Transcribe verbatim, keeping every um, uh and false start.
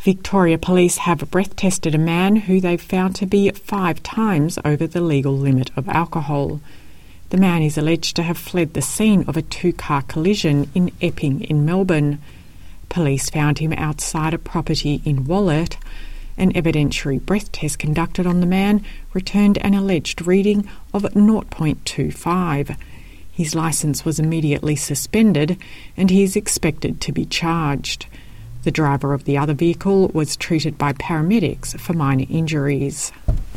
Victoria Police have breath tested a man who they've found to be five times over the legal limit of alcohol. The man is alleged to have fled the scene of a two-car collision in Epping in Melbourne. Police found him outside a property in Wallet. An evidentiary breath test conducted on the man returned an alleged reading of zero point two five. His licence was immediately suspended and he is expected to be charged. The driver of the other vehicle was treated by paramedics for minor injuries.